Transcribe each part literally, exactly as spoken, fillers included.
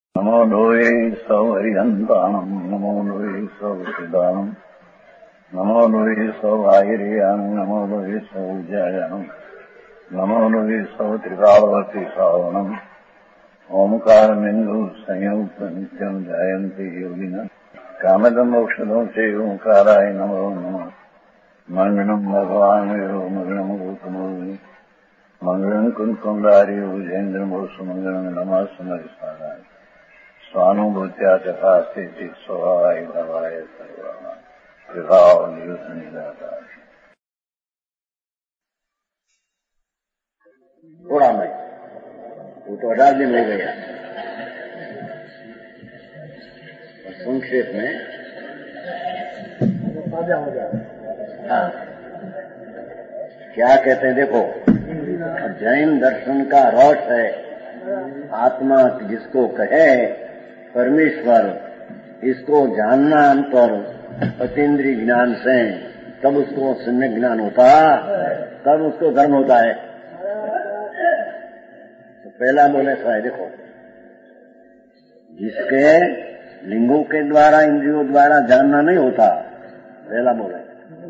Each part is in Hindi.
नमो लोये सौहरिहन्ताणम् नमो लोये सौसिदानम् नमो लोये सौभागिर्यानम् नमो लोये सौज्यायानम् नमो लोये सौत्रिकालवती सावनम् ओंकारमिन्दु संयुक्त नित्यम् जायन्ति योगिनः कामदम् औषधम् च ओंकाराय नमो नमः मङ्गलम् भगवान् विरो मङ्गलम् गौतमोऽग्नि मङ्गलम् कुन्कुण्डारि भुजेन्द्रमोसु मङ्गलम् नमः समरिसाराय स्वानुभूत्या चकास्ते स्वभावाय भवाय सर्वाः विभाव निदाता थोड़ा मैं वो तो अठारह दिन हो गया। संक्षेप में हाँ क्या कहते हैं देखो, जैन दर्शन का रस है आत्मा जिसको कहे परमेश्वर, इसको जानना अंतर अतीन्द्रिय ज्ञान से, तब उसको सम्यक ज्ञान होता, तब उसको धर्म होता है। तो पहला बोले सा है देखो, जिसके लिंगों के द्वारा इंद्रियों द्वारा जानना नहीं होता, पहला बोले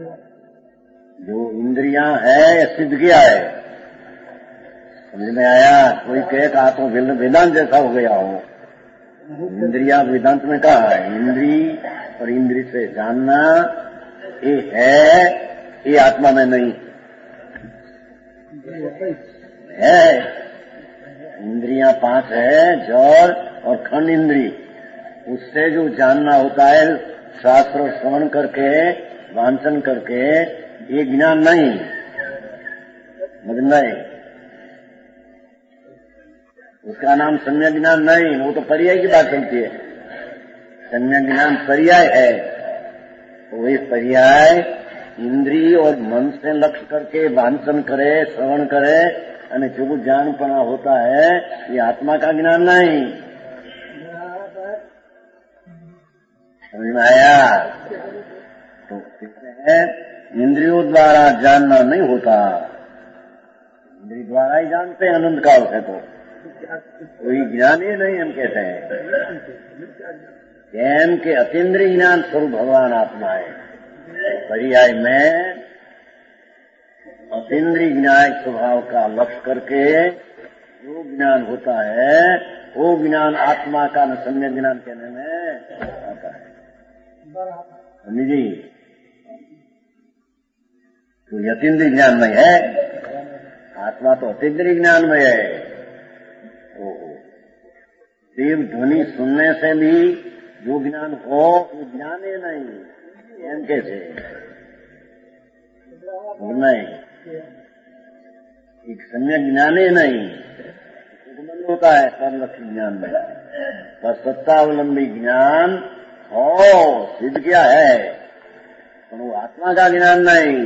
जो इंद्रियां है सिद्ध किया है। समझ में आया? कोई कहे कहा तो वेदांत जैसा हो गया हो। इंद्रिया वेदांत में कहा है इंद्री और इंद्री से जानना ये है, ये आत्मा में नहीं है। इंद्रियां पांच है, जड़ और खंड इंद्री, उससे जो जानना होता है शास्त्र श्रवण करके वांचन करके, ये ज्ञान नहीं नहीं उसका नाम सम्यक ज्ञान नहीं, वो तो पर्याय की बात चलती है। सम्यक ज्ञान पर्याय है, वही पर्याय इंद्रिय और मन से लक्ष्य करके वांचन करे श्रवण करे और जो जानपना होता है ये आत्मा का ज्ञान नहीं। समझ में आया? तो कहते हैं इंद्रियों द्वारा जानना नहीं होता, इंद्रिय द्वारा ही जानते हैं आनंद काल है, तो कोई ज्ञान ही नहीं हम कहते हैं। ज्ञान के अतीन्द्रिय ज्ञान स्वरूप भगवान आत्मा है। पर्याय में अतीन्द्रिय ज्ञान स्वभाव का लक्ष्य करके जो ज्ञान होता है वो ज्ञान आत्मा का न सम्यक ज्ञान कहने में आता है। समझी? तो अतीन्द्रिय ज्ञान में है, आत्मा तो अतीन्द्रिय ज्ञान में है। देव ध्वनि सुनने से भी जो ज्ञान हो वो ज्ञान ही नहीं, एम कैसे नहीं, एक सम्यक ज्ञान ही नहीं होता है। सर्वलक्षी ज्ञान में बस सत्तावलंबी ज्ञान हो सिद्ध किया है, पर वो आत्मा का ज्ञान नहीं।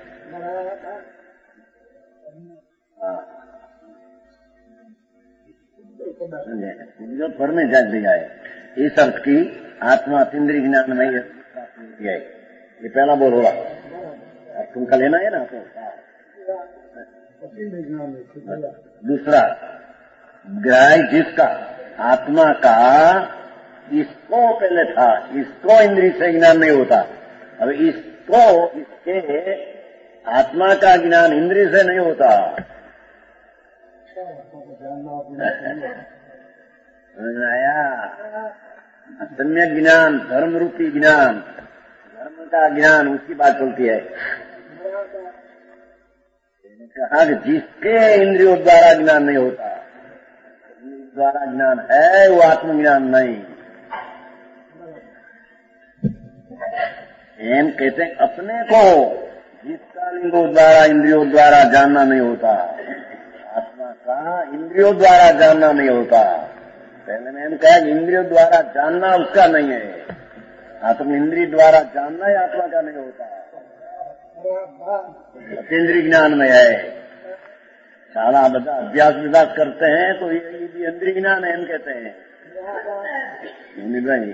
जो पढ़ने जा दिया है इस अर्थ की आत्मा अतीन्द्रिय ज्ञान नहीं है, ये पहला बोल होगा। तुमका लेना है ना तो दूसरा ग्राह्य जिसका आत्मा का इसको पहले था, इसको इंद्रिय से ज्ञान नहीं होता। अब इसको इसके आत्मा का ज्ञान इंद्रिय से नहीं होता। आया? सम्यक ज्ञान, धर्म रूपी ज्ञान, धर्म का ज्ञान, उसकी बात चलती है। कहा कि जिसके इंद्रियों द्वारा ज्ञान नहीं होता, इंद्रियों द्वारा ज्ञान है वो आत्मज्ञान नहीं। एम कहते हैं अपने को जिसका लिंगों द्वारा इंद्रियों द्वारा जानना नहीं होता, आत्मा का इंद्रियों द्वारा जानना नहीं होता। पहले मैंने कहा कि इंद्रियों द्वारा जानना उसका नहीं है, आत्म इंद्रिय द्वारा जानना ही आत्मा का नहीं होता, अतीन्द्रिय ज्ञान में है। सारा बता अभ्यास विभाग करते हैं तो ये भी इंद्रिय ज्ञान है, हम कहते हैं भाई।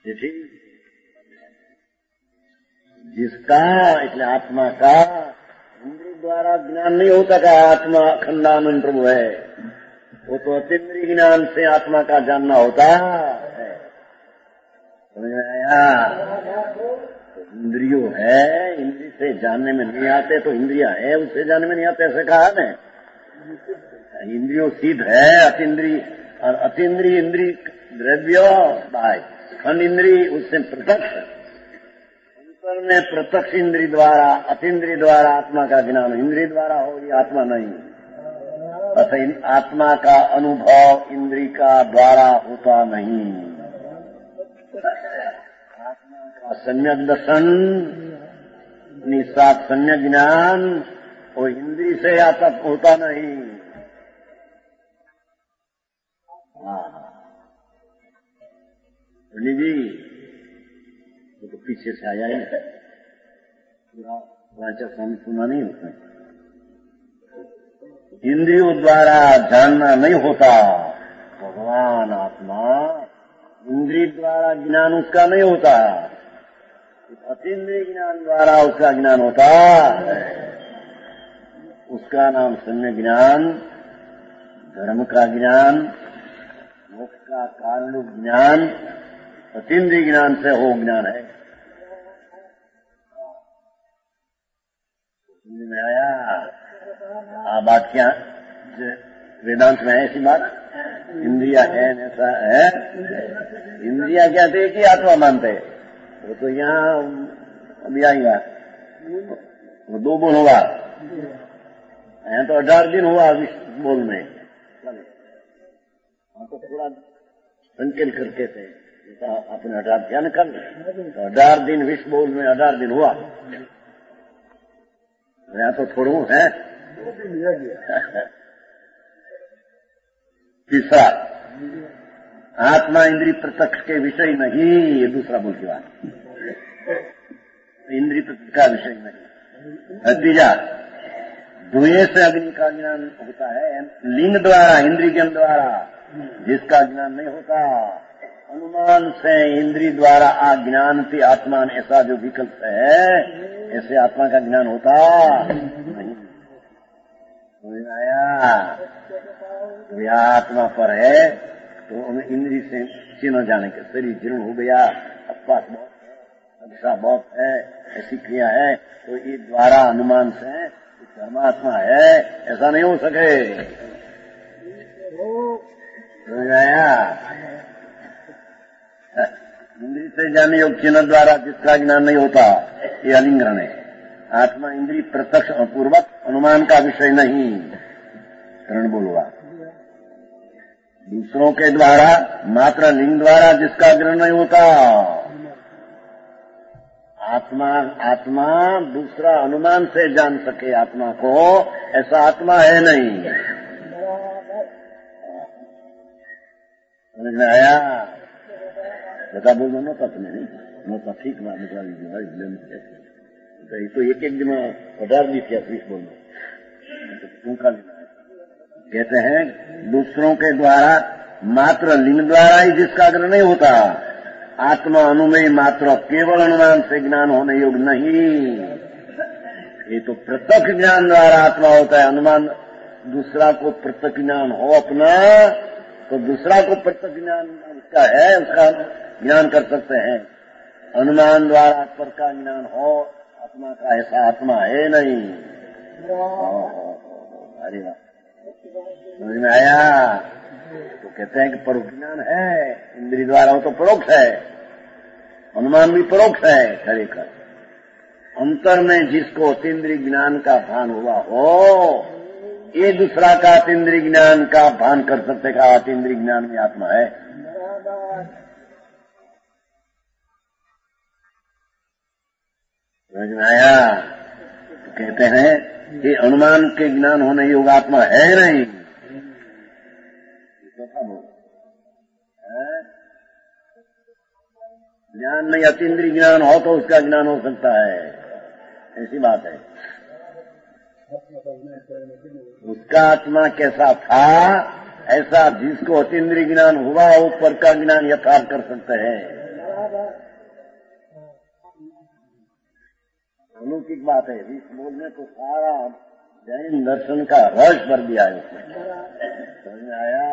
जिसका એટલે આત્મા કા इंद्रिय द्वारा ज्ञान नहीं होता का आत्मा अखंडानंद प्रभु है, वो तो अतीन्द्रिय ज्ञान से आत्मा का जानना होता है। समझ में आया? इंद्रियो है, इंद्रिय से जानने में नहीं आते तो इंद्रिया है उससे जानने में नहीं आते, ऐसे कहा ने। इंद्रियो सिद्ध है, अतीन्द्रिय और अतीन्द्रिय इंद्रिय द्रव्य बाय खंड इंद्रिय उससे प्रत्यक्ष, अंतर में प्रत्यक्ष इंद्रिय द्वारा अतीन्द्रिय द्वारा आत्मा का ज्ञान इंद्रिय द्वारा हो, ये आत्मा नहीं। अतः आत्मा का अनुभव इंद्रिय का द्वारा होता नहीं। आत्मा का सम्यक दर्शन निस्सात सम्यक ज्ञान वो इंद्रिय से आता होता नहीं। पंडित जी वो तो पीछे से आया ही पूरा वाचक हम सुना नहीं होता। इंद्रियों द्वारा जानना नहीं होता भगवान आत्मा, इंद्रिय द्वारा ज्ञान उसका नहीं होता, अतीन्द्रिय ज्ञान द्वारा उसका ज्ञान होता है। उसका नाम सम्यक ज्ञान, धर्म का ज्ञान, मोक्ष का कारण ज्ञान, अतीन्द्रिय ज्ञान से हो ज्ञान है। समझ में आया? आ बात क्या वेदांत में है ऐसी बात? इंद्रिया है ऐसा है? इंद्रिया क्या थे कि आत्मा मानते? वो तो यहाँ अभी आएगा, वो दो बोल होगा, यहाँ तो अठारह दिन हुआ विश्व बोल में, हाँ तो थोड़ा संकेत करके थे अपने अठारह ध्यान कर, तो अठारह दिन विश्व बोल में अठारह दिन हुआ, यहाँ तो थोड़ू है। तीसरा, आत्मा इंद्रिय प्रत्यक्ष के विषय नहीं, ये दूसरा बोल की बात, इंद्रिय प्रत्यक्ष का विषय नहीं। तीजा, धुएं से अग्नि का ज्ञान होता है, लिंग द्वारा इंद्रिय ज्ञान द्वारा जिसका ज्ञान नहीं होता, अनुमान से इंद्रिय द्वारा अज्ञान से आत्मान ऐसा जो विकल्प है, ऐसे आत्मा का ज्ञान होता नहीं। समझ आया? यह आत्मा पर है तो हमें इंद्रिय से चिन्ह जाने के, शरीर जीर्ण हो गया, अपवास बहुत है, अभिशाप बहुत है, ऐसी क्रिया है, तो ये द्वारा अनुमान से परमात्मा है ऐसा नहीं हो सके। समझ आया? इंद्रिय से जाने योग चिन्ह द्वारा जिसका ज्ञान नहीं होता, ये अलिंगन है। आत्मा इंद्रिय प्रत्यक्ष पूर्वक अनुमान का विषय नहीं। करण बोलवा दूसरों के द्वारा मात्र लिंग द्वारा जिसका ग्रहण नहीं होता, आत्मा आत्मा दूसरा अनुमान से जान सके आत्मा को, ऐसा आत्मा है नहीं। समझ में आया? बता बोलो ना तक नहीं, नौता ठीक ना निकाल लीजिए, तो एक एक दिन हजार दी थी बीस बोलना का लेना है। कहते हैं दूसरों के द्वारा मात्र लिंग द्वारा ही जिसका ग्रहण नहीं होता, आत्मा अनुमेय मात्र केवल अनुमान से ज्ञान होने योग्य नहीं। ये तो प्रत्यक्ष ज्ञान द्वारा आत्मा होता है। अनुमान दूसरा को प्रत्यक्ष ज्ञान हो अपना, तो दूसरा को प्रत्यक्ष ज्ञान उसका है, उसका ज्ञान कर सकते हैं। अनुमान द्वारा पर का ज्ञान हो आत्मा का, ऐसा आत्मा है नहीं। अरे वाह, समझ में आया? तो कहते हैं कि परोक्ष ज्ञान है, इंद्रिय द्वारा हो तो परोक्ष है, अनुमान भी परोक्ष है। खरेखर अंतर में जिसको अतीन्द्रिय ज्ञान का भान हुआ हो, ये दूसरा का अतीन्द्रिय ज्ञान का भान कर सकते का अतीन्द्रिय ज्ञान में आत्मा है। समझ में आया? तो कहते हैं कि अनुमान के ज्ञान होने योग्य आत्मा है नहीं। ज्ञान नहीं, अतीन्द्रिय ज्ञान हो तो उसका ज्ञान हो सकता है, ऐसी बात है। उसका आत्मा कैसा था, ऐसा जिसको अतीन्द्रिय ज्ञान हुआ ऊपर का ज्ञान यथार्थ कर सकते हैं। अलौकिक बात है। इस बोल में तो सारा जैन दर्शन का रस भर दिया है उसमें। समझ में आया?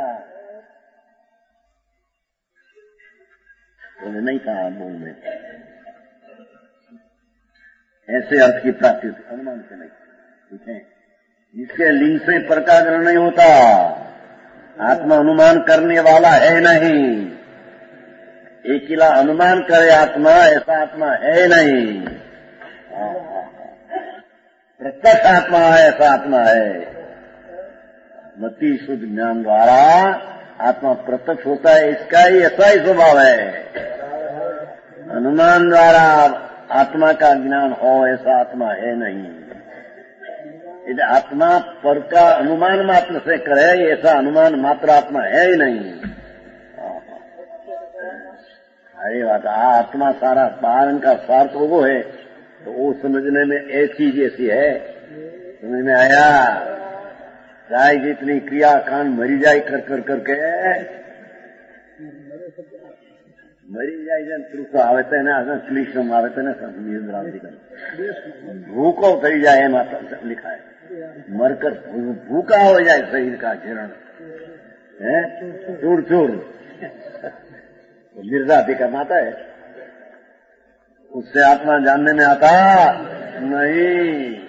बोले नहीं कहा बोल में ऐसे अर्थ की प्राप्ति अनुमान से नहीं, ठीक है। जिसके लिंग से प्रकाशन नहीं होता, आत्मा अनुमान करने वाला है नहीं। एकिला अनुमान करे आत्मा, ऐसा आत्मा है नहीं। प्रत्यक्ष आत्मा है, ऐसा आत्मा है। मति शुद्ध ज्ञान द्वारा आत्मा प्रत्यक्ष होता है, इसका ही ऐसा ही स्वभाव है। अनुमान द्वारा आत्मा का ज्ञान हो, ऐसा आत्मा है नहीं। यदि आत्मा पर का अनुमान मात्र से करे, ऐसा अनुमान मात्र आत्मा है ही नहीं। अरे बात, आत्मा सारा पालन का सार तो वो है, तो वो समझने में ऐसी जैसी है। समझ में आया? चाहे जितनी क्रिया कांड मरी जाए कर कर करके मरी जाए जन पुरुष આવે તેને આ ક્લિશમ આવે તેને નિંદ્રાવતી કરે ભૂકો થઈ જાય એમાં लिखा है। मरकर भूखा हो जाए शरीर का जीर्ण है, चूर चूर निर्जाति का माता है। उससे आत्मा जानने में आता नहीं।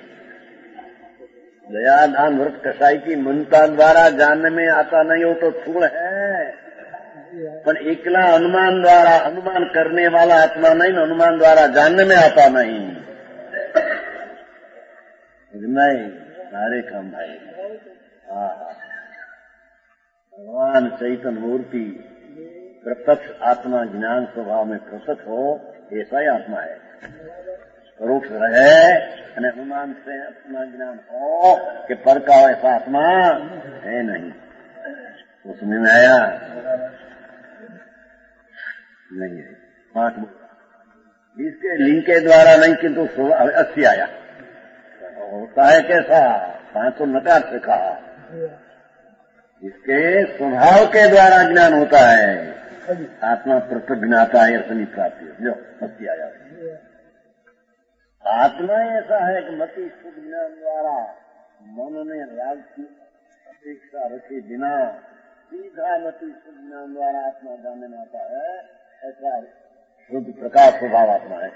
दया दान व्रत कसाई की मनता द्वारा जानने में आता नहीं हो तो स्थूल है, पर एकला अनुमान द्वारा अनुमान करने वाला आत्मा नहीं, अनुमान द्वारा जानने में आता नहीं। नहीं सारे काम भाई। हाँ भगवान चैतन्य मूर्ति प्रत्यक्ष आत्मा ज्ञान स्वभाव में प्रत्यक्ष हो, ऐसा ही आत्मा है। परोक्ष रहे અને अनुमान से आत्मा ज्ञान हो कि पर का ऐसा आत्मा है नहीं। उसमें में आया नहीं है। पांच इसके लिंग के द्वारा नहीं, किंतु अस्सी आया होता है कैसा? पांचों नकार से कहा। इसके स्वभाव के द्वारा ज्ञान होता है। आत्मा प्रत्यक्ष ज्ञाता है, अपनी प्राप्ति जो अस्सी आया। आत्मा ऐसा है कि मति शुद्ध ज्ञान द्वारा मन में राग की अपेक्षा रखे बिना सीधा मति शुद्ध ज्ञान द्वारा आत्मा जानने में आता है। ऐसा शुद्ध प्रकाश स्वभाव आत्मा है।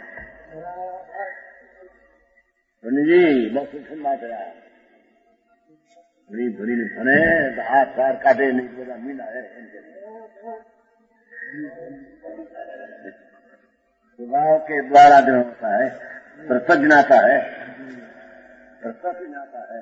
जी बस सुनना गया धनी धनी भने हाथ पैर काटे नहीं बोला मीना है। स्वभाव के द्वारा जो होता है प्रत्यक्ष ज्ञाता है, प्रत्यक्ष ज्ञाता है।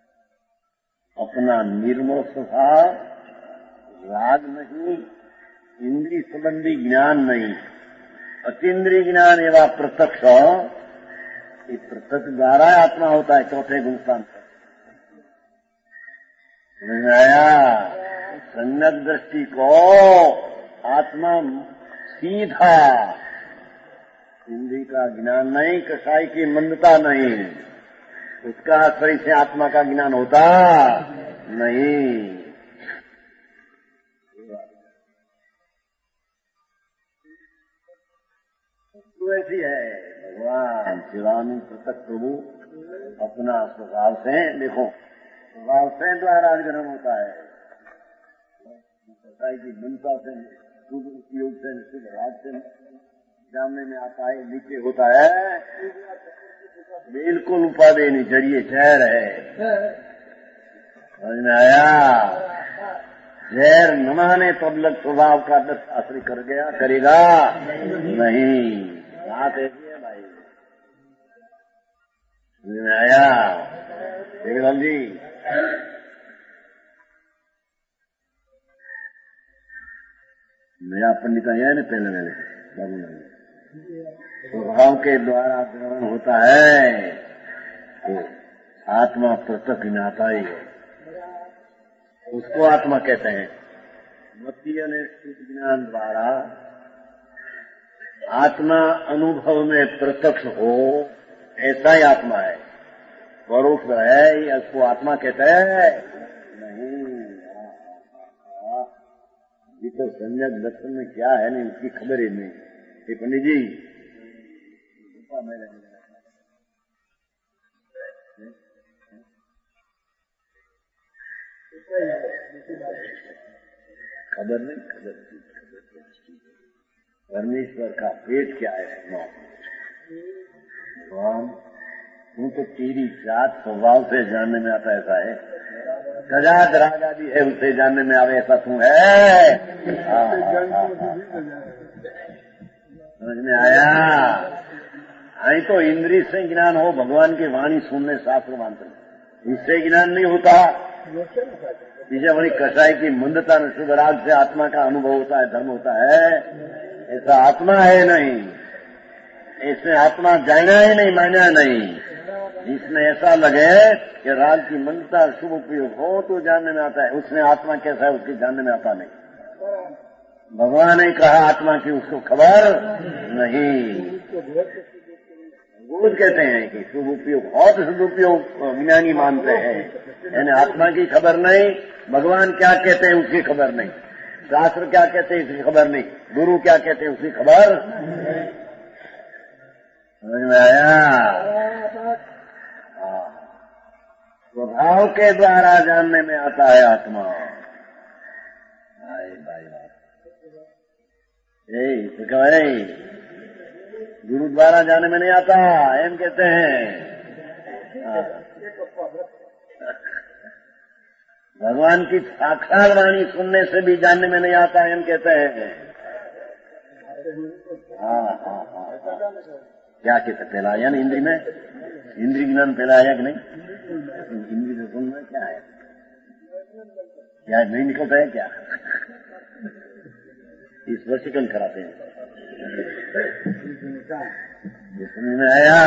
अपना निर्मल स्वभाव, राग नहीं, इंद्रिय संबंधी ज्ञान नहीं, अतीन्द्रिय ज्ञान एवं प्रत्यक्ष इस प्रत्यक्ष द्वारा आत्मा होता है। चौथे गुण स्थान पर समझ आया? संगत दृष्टि को आत्मा सीधा, इंद्रिय का ज्ञान नहीं, कसाई की मंदता नहीं, उसका आश्रय से आत्मा का ज्ञान होता नहीं। तो ऐसी है भगवान शिवानी प्रत्यक्ष प्रभु अपना स्वभाव से, देखो स्वभाव से द्वारा ग्रहण होता है। कसाई की मनता से, शुद्ध उपयोग से, शुद्ध राग से जानने में आता है। नीचे होता है बिल्कुल उपाधि नहीं, जरिए जहर है। समझ में आया? जहर न माने तब लग स्वभाव का दस आश्रय कर गया, करेगा नहीं। बात ऐसी है भाई। समझ में आया? देवलाल जी नया पंडित आया ना पहले मेरे बाबू स्वभाव के द्वारा ग्रहण होता है तो आत्मा प्रत्यक्ष ज्ञाता ही है, उसको आत्मा कहते हैं। मतीय ने शुद्ध ज्ञान द्वारा आत्मा अनुभव में प्रत्यक्ष हो, ऐसा ही आत्मा है। परोक्ष है, इसको आत्मा कहते हैं नहीं। ये तो संज्ञक दर्शन में क्या है नहीं, उसकी खबर ही नहीं। पंडित जी खबर नहीं, खबर की खबर परमेश्वर का पेट क्या है सुनो। भगवान तू तो तेरी जात स्वभाव से जानने में आता ऐसा है, गजाद राजा भी है उसे जानने में आवे ऐसा तू है। समझ में आया? आई तो इंद्रिय से ज्ञान हो, भगवान की वाणी सुनने शास्त्र मानते, इससे ज्ञान नहीं होता। इसे बड़ी कसाई की मंदता में शुभ राग से आत्मा का अनुभव होता है, धर्म होता है, ऐसा आत्मा है नहीं। इसने आत्मा जाना ही नहीं, माना नहीं। इसमें ऐसा लगे कि राग की मंदता शुभ उपयोग हो तो जानने में आता है, उसने आत्मा कैसा है उसकी जानने में आता नहीं। भगवान ने कहा आत्मा की उसको खबर नहीं। वो कहते हैं कि शुभ उपयोग बहुत शुभ उपयोग ज्ञानी मानते हैं, यानी आत्मा की खबर नहीं, भगवान क्या कहते हैं उसकी खबर नहीं, शास्त्र क्या कहते हैं उसकी खबर नहीं, गुरु क्या कहते हैं उसकी खबर। समझ में आया? स्वभाव के द्वारा जानने में आता है आत्मा। भाई भाई भाई गुरु द्वारा जाने में नहीं आता, एम कहते हैं। भगवान की साक्षात वाणी सुनने से भी जानने में नहीं आता, एम कहते हैं। हाँ हाँ हाँ क्या कहते फैलाया ना इंद्री में, इंद्री ज्ञान फैलाया कि नहीं? इंद्री से सुनना क्या है, क्या नहीं निकलता है क्या? इस वशीकरण कराते हैं। समझ में आया?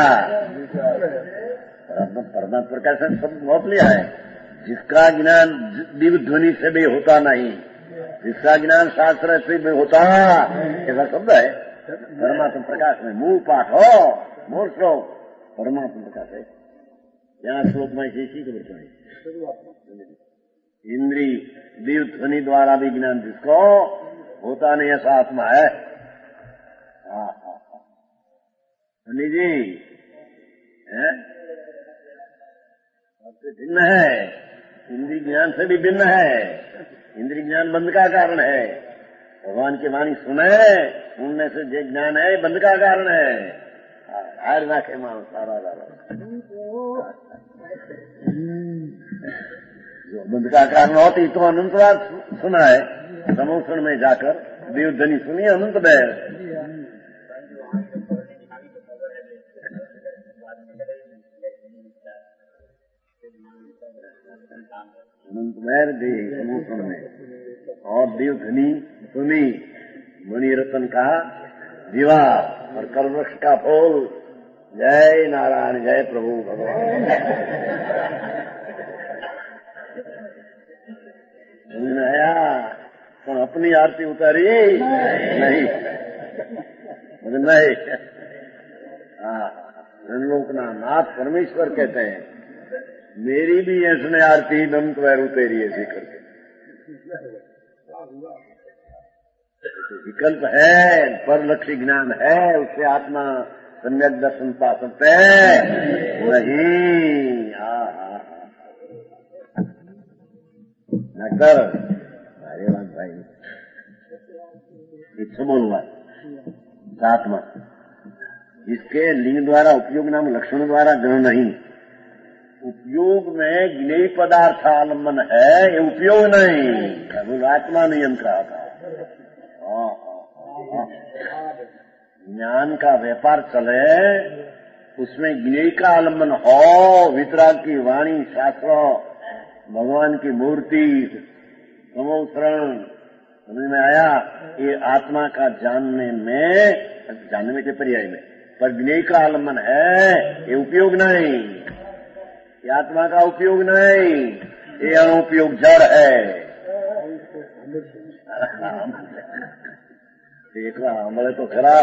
परमात्मा प्रकाश ने सब बहुत लिया है। जिसका ज्ञान दिव्य ध्वनि से भी होता नहीं, जिसका ज्ञान शास्त्र से भी होता, ऐसा शब्द है। परमात्मा प्रकाश में मूल पाठ हो, मूल श्लोक परमात्मा प्रकाश है। यहाँ श्लोक में इसी को बताए, इंद्री दिव्य ध्वनि द्वारा भी ज्ञान जिसको होता नहीं, ऐसा आत्मा है। हाँ हाँ हाँ सुनी जी है, सबसे भिन्न है, इंद्रिय ज्ञान से भी भिन्न है। इंद्रिय ज्ञान बंध का कारण है, भगवान की वाणी सुने, सुनने से जो ज्ञान है बंध का कारण है। हर राखे मानो सारा जो बंध का कारण होती तो अनंत बार सुना है, समोषण में जाकर देवधनी सुनी अनंत बैर। अनंत बैर दे समोषण में, और देवधनी सुनी मणि रतन का दीवा और कलवृक्ष का फूल। जय नारायण, जय प्रभु भगवान। आया तो अपनी आरती उतारी नहीं, नहीं। हाँ, लोकना नाथ परमेश्वर कहते हैं, मेरी भी ऐसने आरती नंत वैर उतेरी ऐसी करके। विकल्प है, पर लक्ष्य ज्ञान है, उससे आत्मा सम्यक दर्शन पा सकते हैं नहीं। हाँ हाँ डॉक्टर अरे बात भाई एक सौ बोलूंगा आत्मा इसके लिंग द्वारा उपयोग नाम लक्षण द्वारा ग्रहण नहीं। उपयोग में ज्ञेय पदार्थ आलम्बन है, ये उपयोग नहीं। केवल आत्मा नियम कहा था। ज्ञान का व्यापार चले, उसमें ज्ञेय का आलम्बन हो, वितराग की वाणी, शास्त्र, भगवान की मूर्ति, समोषण, समझ में आया? ये आत्मा का जानने में, जानने में के पर्याय में, पर ज्ञेय का आलम्बन है, ये उपयोग नहीं। ये आत्मा का उपयोग नहीं, ये अनुपयोग जड़ है। देखा हमारे तो खरा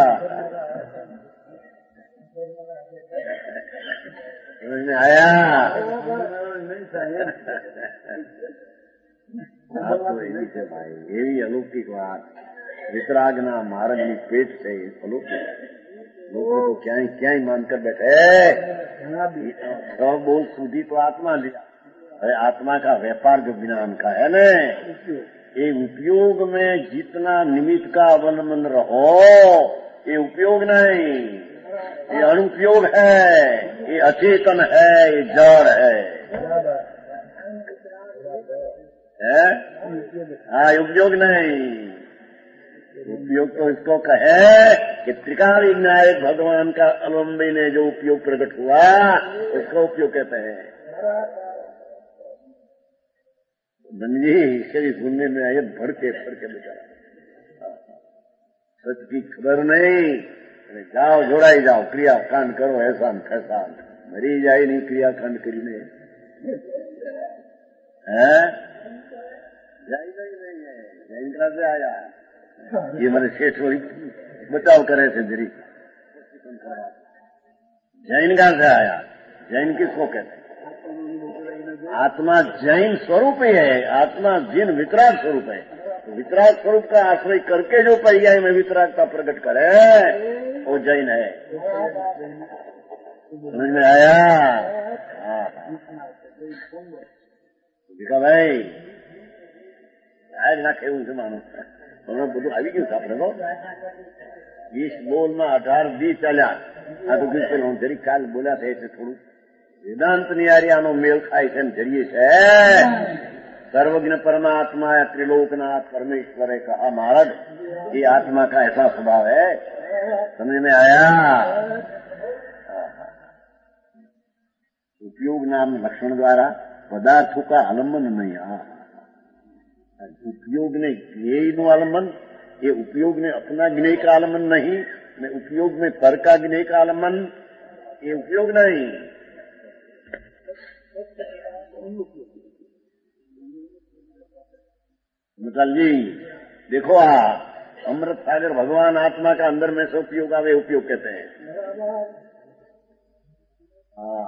समझ में आया? बात तो यही से भाई, यही अलौकिक बात। वितरागना मार्ग पेट से अलौकिक लोग तो क्या ही क्या ही मानकर बैठे। सौ बोल सूदी तो आत्मा लिया। अरे आत्मा का व्यापार जो ज्ञान का है न, ये उपयोग में जितना निमित्त का अवलंबन रहो, ये उपयोग नहीं, ये अनुपयोग है, ये अचेतन है, ये जड़ है, है? हाँ, उपयोग नहीं। उपयोग तो इसको कहे कि त्रिकाल विनायक भगवान का अवलंबी ने जो उपयोग प्रकट हुआ, उसका उपयोग कहते हैं। जी कभी सुनने में आए भड़के भड़के बेचारा, सच की खबर नहीं। जाओ जोड़ा ही जाओ, क्रिया कांड करो, ऐसा फैसा मरी जाए नहीं क्रिया कांड करी ने है। जाई नहीं है, जैन कहाँ से आया? ये मेरे शेठ वही बचाव करे थे जरी। जैन कहाँ से आया? जैन किसको कहते हैं? आत्मा जैन स्वरूप ही है। आत्मा जिन वितराग स्वरूप है, तो वितराग स्वरूप का आश्रय करके जो पर्याय में वितरागता प्रकट करे वो जैन है। समझ में आया? देखा भाई, आज ना खेल से मानो બધું આવી ગયું આપડે તો વીસ બોલમાં અઢાર દી ચાલ્યા। આ તો બિલકુલ હું જરી કાલ બોલ્યા છે એટલે થોડું વેદાંત ની આર્યાનો મેળ ખાય છે જરીએ છે। सर्वज्ञ परमात्मा है, त्रिलोकनाथ परमेश्वर है कहा महाराज, ये आत्मा का ऐसा स्वभाव है। समझ में आया? उपयोग नाम लक्षण द्वारा पदार्थों का आलम्बन नहीं। उपयोग ने ज्ञेय નું आलम्बन, ये उपयोग ने अपना ज्ञेय का आलम्बन नहीं, ने उपयोग में पर का ज्ञेय का आलम्बन, ये उपयोग नहीं। मतलब जी देखो, आ अमृत सागर भगवान आत्मा का अंदर में से उपयोग आवे, उपयोग कहते हैं। हाँ,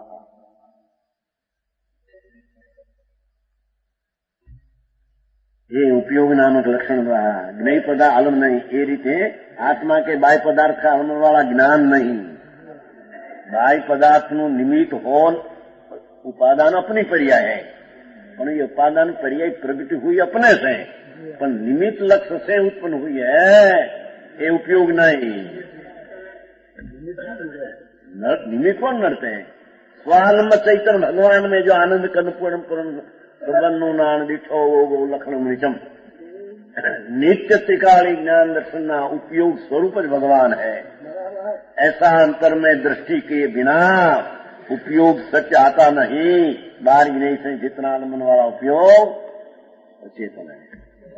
ये उपयोग नामक लक्षण ज्ञेय पदार्थ आलम नहीं। ये रीते आत्मा के बाह्य पदार्थ का आलम वाला ज्ञान नहीं। बाह्य पदार्थ નું નિમિત્ત હોન ઉપાદાન अपनी पर्याय है, पर ये उपादान पर्याय प्रगति हुई अपने से, पर निमित्त लक्ष्य से उत्पन्न हुई है, ये उपयोग नहीं। निमित्त कौन नड़ते हैं? स्वालंब चैतन्य भगवान में जो आनंद कनपूर्ण पूर्ण નું નાણ દીઠો લખણ નિચમ नित्य त्रिकाली ज्ञान दर्शन ना उपयोग स्वरूप भगवान है। ऐसा अंतर में दृष्टि के बिना उपयोग सच आता नहीं। बाहर नहीं से जितना आलमन वाला उपयोग चेतन है।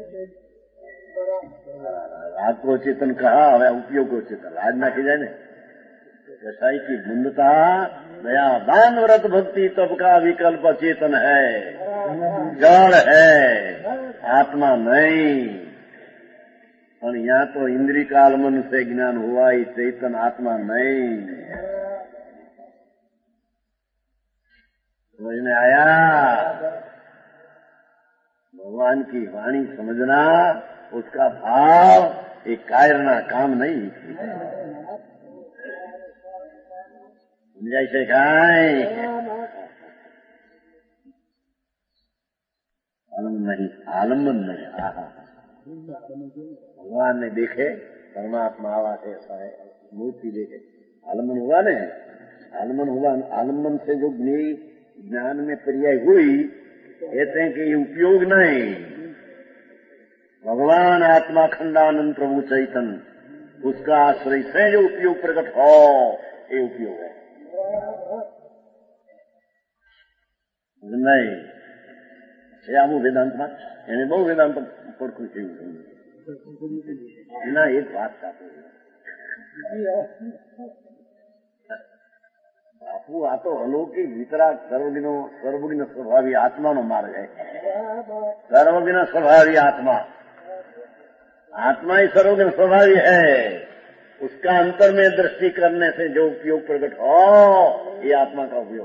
राज को चेतन कहा, हमें उपयोग को चेतन राज ना की जाए न। कसाई की बुंदता दया दान व्रत भक्ति तब का विकल्प चेतन है, जड़ है, आत्मा नहीं। और यहाँ तो इंद्रिय कालमन से ज्ञान हुआ ही, चेतन आत्मा नहीं। समझ में आया? भगवान की वाणी समझना, उसका भाव एक कायरना काम नहीं। जैसे खाए आलम्बन नहीं, आलम्बन नहीं। आहा, भगवान ने देखे परमात्मा आवा से ऐसा है, मूर्ति देखे आलम्बन हुआ न, आलम्बन हुआ। आलम्बन से जो ज्ञेय ज्ञान में पर्याय हुई, कहते हैं कि ये उपयोग नहीं। भगवान आत्मा खंडानंद प्रभु चैतन्य, उसका आश्रय से जो उपयोग प्रकट हो, ये उपयोग है नहीं। આવું વેદાંતમાં એને બહુ વેદાંત પડખું થયું એના એક વાત સાથે બાપુ આ તો અલૌકિક વિતરાગ સર્વજ્ઞ સર્વજ્ઞ સ્વભાવી આત્માનો માર્ગ है। સર્વજ્ઞ સ્વભાવી आत्मा, आत्मा ही सर्वज्ञ स्वभावी है। उसका अंतर में दृष्टि करने से जो उपयोग प्रकट हो, ये आत्मा का उपयोग।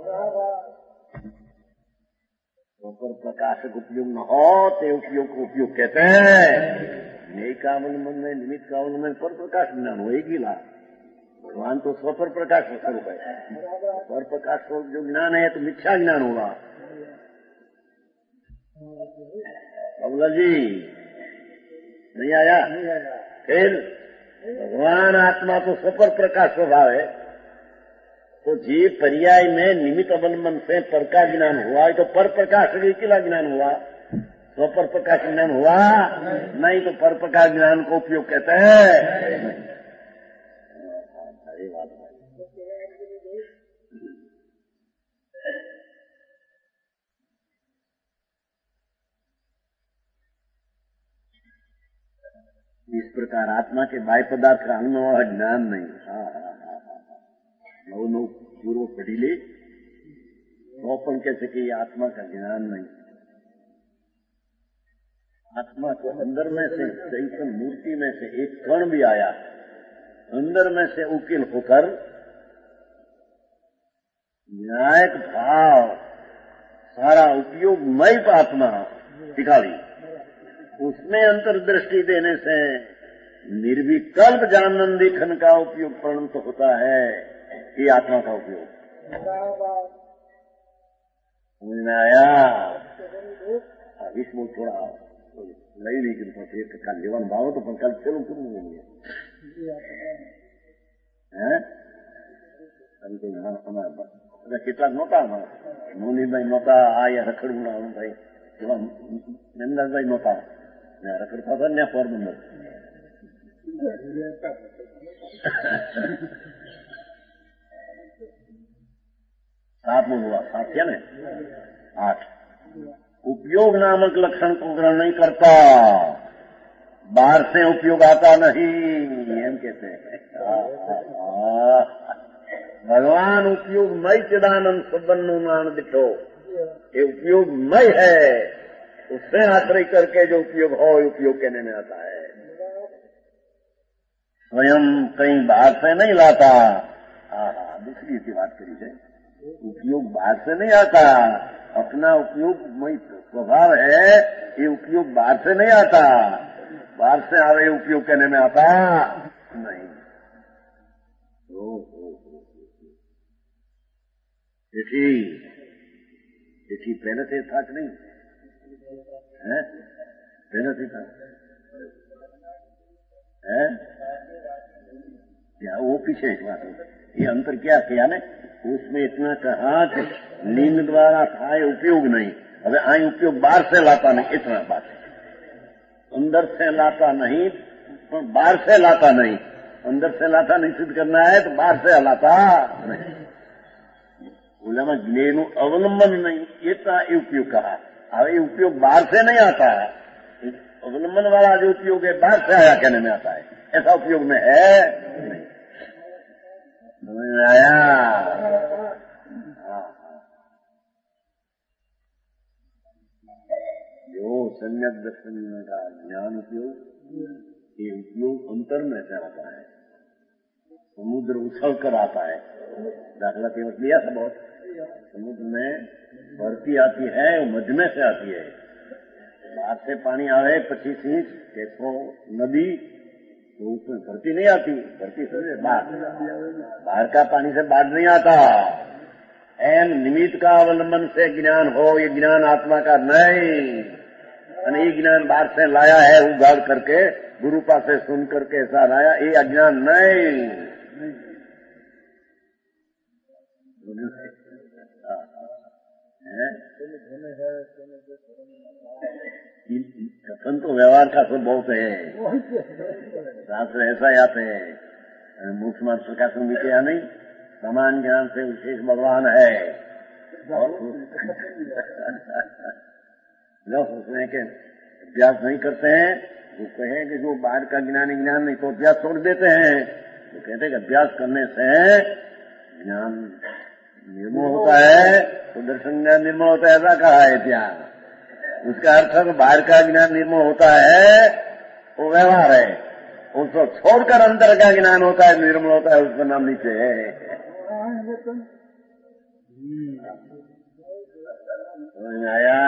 ऊपर प्रकाशक उपयोग न हो तो उपयोग को उपयोग कहते हैं। न्याय का अवलंबन में, निमित्त का अवलंबन पर प्रकाश ज्ञान होएगी ला। भगवान तो स्वपर प्रकाश स्वरूप है। स्वर प्रकाश स्वरूप जो ज्ञान है तो मिथ्या ज्ञान होगा। बाबूलाल जी नहीं आया? फिर भगवान आत्मा तो स्वपर प्रकाश स्वभाव है, तो जीव पर्याय में निमित्त अवलंबन से पर का ज्ञान हुआ, तो पर प्रकाश अकेला ज्ञान हुआ। स्वपर प्रकाश ज्ञान हुआ नहीं, तो पर प्रकाश ज्ञान को उपयोग कहते हैं। इस प्रकार आत्मा के बाह्य पदार्थ का अनुभव वाला ज्ञान नहीं। हाँ हाँ हाँ हाँ नौ नौ पूर्व पढ़ी ले तो अपन कह सके आत्मा का ज्ञान नहीं। आत्मा को अंदर में से चैतन्य मूर्ति में से एक कण भी आया, अंदर में से उकिल होकर न्यायिक भाव सारा उपयोगमय आत्मा निकाली, उसमें अंतर्दृष्टि देने से निर्विकल्प जानंदी खन का उपयोग परिणत होता है। ये आत्मा का उपयोग आया। इसमें थोड़ा लई लेकिन तो फिर कल जीवन भाव तो कल चलो तुम मिलेंगे કેટલાક નહોતા મોનીભાઈ નહોતા, આ રખડવું ભાઈ નંદનભાઈ નહોતા, રખડતા હતા ને પોરબંદર सातवां हुआ, सात क्या ना आठ। उपयोग नामक लक्षण को ग्रहण नहीं करता, बाहर से उपयोग आता नहीं, एम कहते हैं। भगवान उपयोगमय चिदानंद संबंध मान दिखो, ये उपयोगमय है, उससे आश्रय करके जो उपयोग हो उपयोग कहने में आता है। स्वयं कहीं बाहर से नहीं लाता। हाँ हाँ दूसरी सी बात करी है, उपयोग बाहर से नहीं आता, अपना उपयोगमय स्वभाव है, ये उपयोग बाहर से नहीं आता, बाहर से आवे उपयोग करने में आता नहीं। ओ, ओ, ओ, તેથી તેથી પહેલેથી था कि नहीं है? પહેલેથી था है क्या? वो पीछे एक बात है, ये अंतर क्या किया ने, उसमें इतना कहा कि नींद द्वारा था ये उपयोग नहीं, હવે આ उपयोग बाहर से लाता नहीं, इतना बात है। अंदर से लाता नहीं, तो बाहर से लाता नहीं, अंदर से लाता नहीं सिद्ध करना है तो बाहर से लाता नहीं। बोला ज्ञेय अवलंबन नहीं, ये उपयोग कहा। अब ये उपयोग बाहर से नहीं आता है, अवलंबन वाला जो उपयोग है बाहर से आया कहने में आता है, ऐसा उपयोग में है नहीं। आया जो सम्यक दर्शन का ज्ञान उपयोग, ये उपयोग अंतर में से आता है, समुद्र उछल कर आता है। दाखला केवल लिया था बहुत, समुद्र में भरती आती है, मध्य में से आती है, बाहर से पानी आवे पच्चीस इंच देखो नदी, तो उसमें भरती नहीं आती, भरती से बाहर, बाहर का पानी से बाहर नहीं आता। एन निमित्त का अवलंबन से ज्ञान हो, ये ज्ञान आत्मा का नहीं, ये ज्ञान बाहर से लाया है उगाड़ करके, गुरु पास से सुन करके ऐसा लाया, ये अज्ञान नहीं। कथन तो व्यवहार का तो बहुत है, शास्त्र ऐसा आते हैं, मुख्य मात्र का सुन किया नहीं, समान ज्ञान से विशेष भगवान है। और लोग सोचते हैं कि अभ्यास नहीं करते हैं, वो कहे कि जो बाहर का ज्ञान ज्ञान नहीं तो अभ्यास छोड़ देते हैं। वो कहते हैं कि अभ्यास करने से ज्ञान निर्मल होता है, तो दर्शन ज्ञान निर्मल होता है, ऐसा कहा है ત્યાં। उसका अर्थ है बाहर का ज्ञान निर्मल होता है, वो व्यवहार है, उसको छोड़कर अंदर का ज्ञान होता है, निर्मल होता है, उसका नाम नीचे है। आया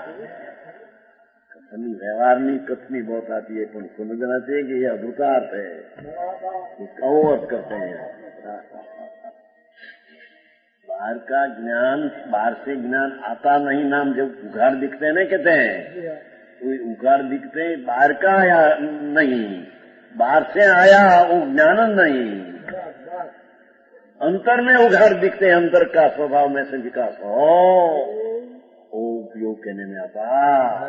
कथनी व्यवहारनी कथनी बहुत आती है, पर समझना चाहिए कि यह अद्भुतार्थ है, इसका वो अर्थ करते हैं। बाहर का ज्ञान, बाहर से ज्ञान आता नहीं, नाम जब उघाड़ दिखते हैं ना, कहते हैं कोई उघाड़ दिखते, बाहर का आया नहीं, बाहर से आया वो ज्ञान नहीं, अंतर में उघाड़ दिखते, अंतर का स्वभाव में से विकास हो, वो उपयोग कहने में आता।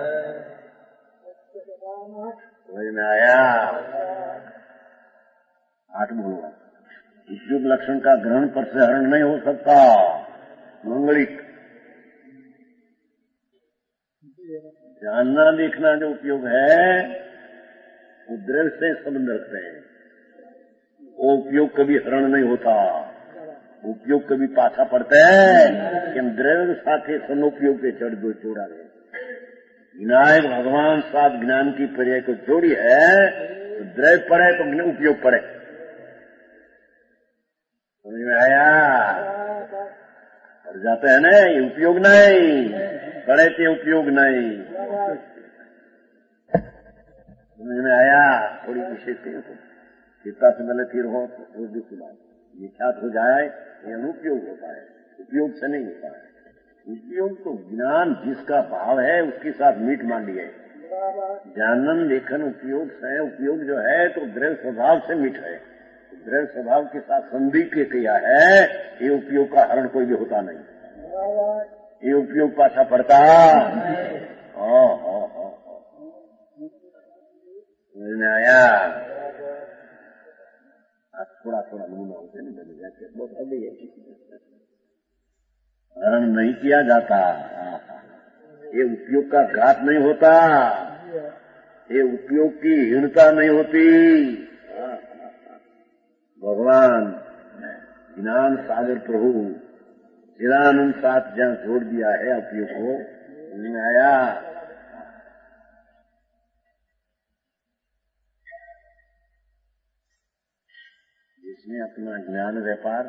समझ में आया? आठ बोलो। उपयोग लक्षण का ग्रहण पर से हरण नहीं हो सकता। मंगलिक जानना देखना जो उपयोग है वो द्रव्य से संबंध रखते हैं, वो उपयोग कभी हरण नहीं होता, उपयोग कभी पाछा पड़ता है कि हम द्रव्य साथे सनोपयोग के चढ़ दो चोड़ा गए। विनायक भगवान साथ ज्ञान की पर्याय को जोड़ी है, तो द्रव्य पड़े तो उपयोग पड़े। समझ में आया? और जाते हैं ना, ये उपयोग नहीं, पड़े थे उपयोग नहीं। समझ में आया? थोड़ी विशेष चित्ता से मैंने फिर हो तो दूसरी बात, ये ख्यात हो जाए ये अनुपयोग होता है, उपयोग से नहीं होता है। उपयोग तो ज्ञान जिसका भाव है उसके साथ मीट मान लिए। जानन लेखन उपयोग से, उपयोग जो है तो द्रव्य स्वभाव से मीठ है, द्रव्य स्वभाव के साथ संधि के किया है, ये उपयोग का हरण कोई भी होता नहीं, ये उपयोग पाछा पड़ता। ओ हो हो समझ आया? आज थोड़ा थोड़ा नमूना होते नहीं, बहुत अभी हरण नहीं किया जाता, ये उपयोग का घात नहीं होता, ये उपयोग की हीनता नहीं होती। भगवान ज्ञान सागर प्रभु चिदानंद साथ जहाँ जोड़ दिया है उपयोग को, नहीं आया? जिसने अपना ज्ञान व्यापार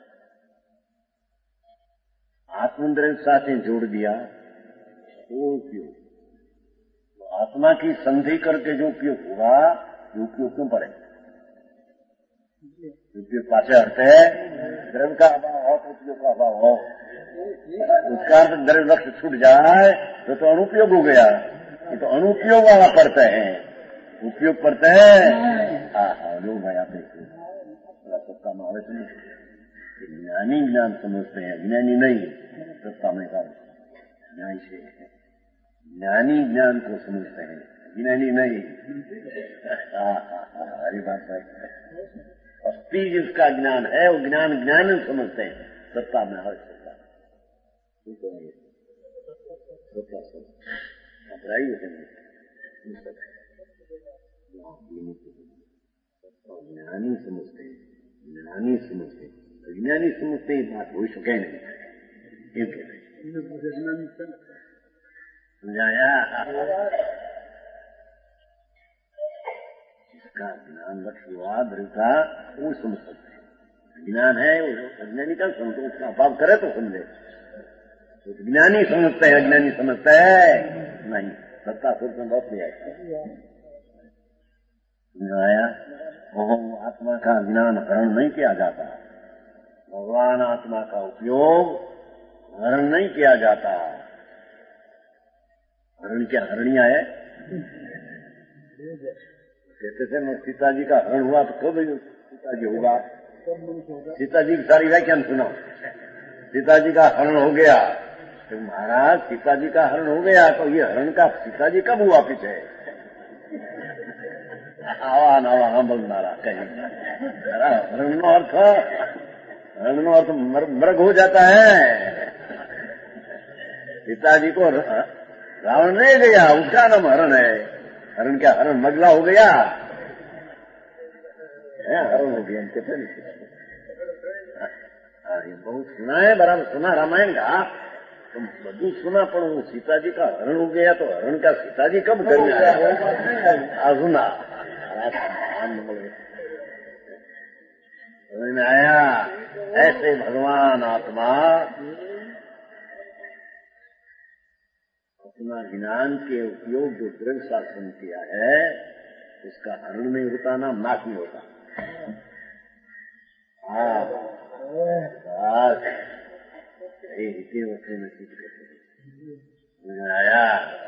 आत्मद्रव्य साथ जोड़ दिया वो उपयोग, तो आत्मा की संधि करके जो उपयोग हुआ, ये उपयोग क्यों पड़े? उपयोग पाछे हटते है, द्रव्य का अभाव हो तो उपयोग का अभाव हो, उसका द्रव्य लक्ष्य छूट जाए तो तो अनुपयोग हो गया, ये तो अनुपयोग वाला पड़ते हैं, उपयोग पड़ते हैं। हाँ हाँ लोग भाई आप देखिए सत्ता में आवे तो नहीं, ज्ञानी ज्ञान समझते हैं, ज्ञानी नहीं। सत्ता में का न्याय से ज्ञानी ज्ञान को समझते हैं, ज्ञानी नहीं। हाँ हाँ हाँ हरी बात है। अस्थि जिसका ज्ञान है वो ज्ञान ज्ञान समझते हैं, सत्ता में आवे सत्ता ज्ञानी समझते हैं, ज्ञानी समझते हैं, विज्ञानी समझते हैं, बात हो सके नहीं, ये समझाया? जिसका ज्ञान लक्ष्य हुआ दृढ़ता वो समझ सकते हैं, ज्ञान है वो अज्ञानी का समझो, उसका अभाव करे तो समझे। तो ज्ञानी समझते हैं, अज्ञानी समझते है नहीं, सत्ता सुर में बहुत लिया समझाया? वो आत्मा का ज्ञान हरण नहीं किया जाता, भगवान आत्मा का उपयोग हरण नहीं किया जाता। हरण क्या हरणिया है? कहते थे मैं सीता जी का हरण हुआ तो कब सीता जी होगा? सीता जी की सारी व्याख्यान सुना, सीता जी का हरण हो गया तो महाराज सीता जी का हरण हो गया तो ये हरण का सीता जी कब हुआ पीछे? आवा नवा हम बोलना कहीं हरण नो अर्थ हरण नो अर्थ मृग हो जाता है। पिताजी को रावण ले गया, उसका नाम हरण है। हरण क्या हरण मगला हो गया? हरण हो गया कहते नहीं। ये बहुत सुना है, बराबर सुना रामायण का, तुम બધું सुना, पर वो सीताजी का हरण हो गया तो हरण का सीताजी कब करने आया? सुना समझ में आया? ऐसे भगवान आत्मा अपना ज्ञान के उपयोग जो दृढ़ शासन किया है उसका हरण नहीं होता, ना नाश नहीं होता। हाँ बस यही रीति वस्तु में सीख करते आया।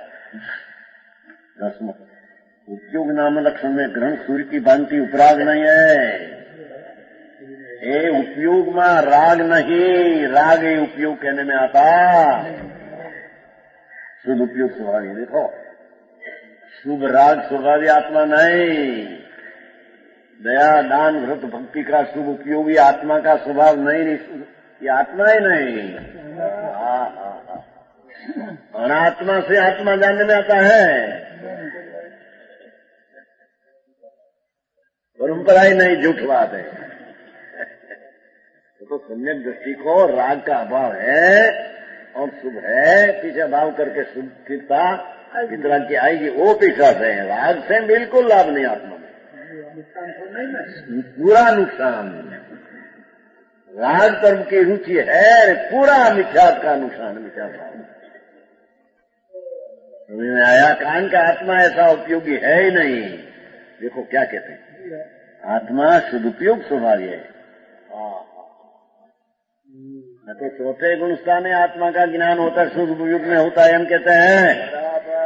दसवा उपयोग नाम लक्षण में ग्रहण सूर्य की भांति उपराग नहीं है। ए उपयोग में राग नहीं, राग ये उपयोग कहने में आता। शुभ उपयोग स्वभाव, देखो शुभ राग स्वभावी आत्मा नहीं। दया दान व्रत भक्ति का शुभ उपयोगी आत्मा का स्वभाव नहीं, ये आत्मा ही नहीं। हाँ हाँ हाँ, अनात्मा से आत्मा जानने में आता है। परंपरा ही नहीं, झूठ बात है। तो सम्यक दृष्टि को राग का अभाव है और शुभ है, पीछे भाव करके शुभ चिंता वितराग की आएगी, वो पीछा से है। राग से बिल्कुल लाभ नहीं आत्मा में, पूरा नुकसान। राग कर्म की रुचि है, पूरा मिथ्या का नुकसान, मिथ्या भाव। समझ में आया? कान का आत्मा ऐसा उपयोगी है ही नहीं। देखो क्या कहते हैं, आत्मा सदुपयोग स्वभाव है। न तो चौथे गुण स्थान आत्मा का ज्ञान होता है, सदुपयोग में होता है, हम कहते हैं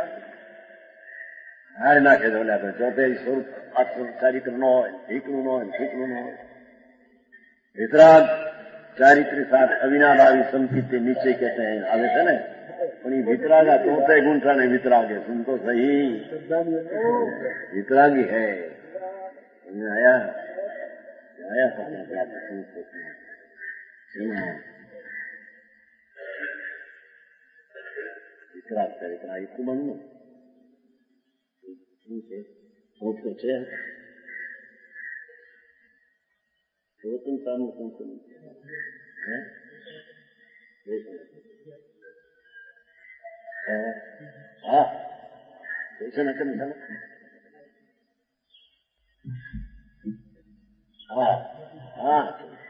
हारे ना कह दो तो चौथे स्वरूप चारित्र नो ढीकणु नो ढीकणु नो वितराग चारित्र साथ अविनाभावी संकित नीचे कहते हैं आवे से न पण वितरागा चौथे गुण था ने वितराग है। सुन तो सही, वितरागी है। आया आया વિતરાગ ચરિત્ર એટલું બનવું શું છે? શોધ તો છે સ્વતંત્રતાનું સંકલન હા પૈસા ન કરી ચાલો હા હા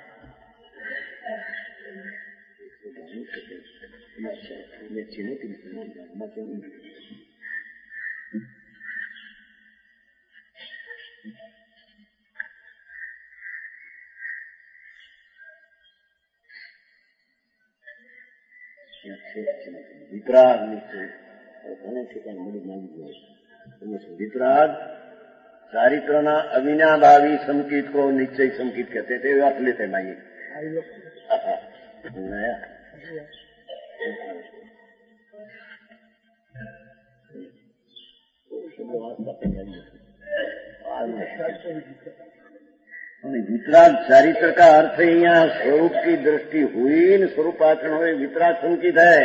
वितराग नीचे घने ठिकाने बड़ी मांगी गई। वितराग चारित्रना अविनाभावी संकित को निश्चय संकित कहते थे, वे अर्थ लेते माइए वितराग चारित्र का अर्थ यहाँ स्वरूप की दृष्टि हुई न स्वरूप आचरण हुए, वितराग संकित है।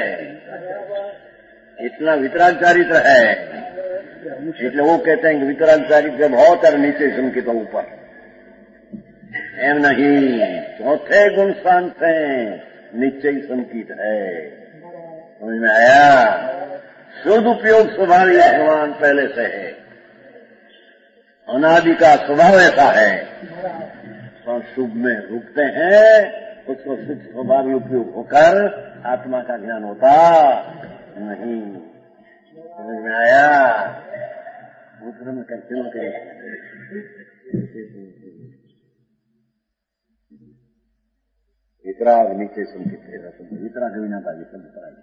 इतना वितराग चारित्र है, इसलिए वो कहते हैं कि वितराग चारित्र बहुत और नीचे संकित हो ऊपर। एम नहीं, चौथे गुण शांत है, निश्चय संकित है। समझ में आया? शुद्ध उपयोग स्वभाव भगवान पहले से है, अनादि का स्वभाव ऐसा है। और शुभ में रुकते हैं, उसको शुद्ध स्वभाव उपयोग होकर आत्मा का ज्ञान होता नहीं। समझ में आया? उत्तर में करते हो के वितराग नीचे संकित है, वितराग विना का वितराग।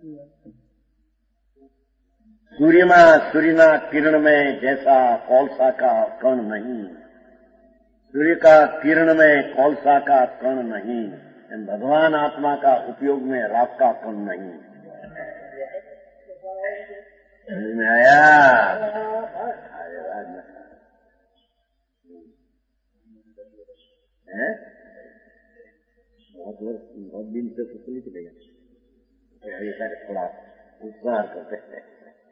सूर्य में सूर्यना किरण में जैसा कौलसा का कण नहीं, सूर्य का किरण में कौलसा का कण नहीं, भगवान आत्मा का उपयोग में राख का कण नहीं। समझ में आया? है बहुत वर्ष बहुत दिन से प्रचलित गया, ऐसा थोड़ा उत्साह करते हैं।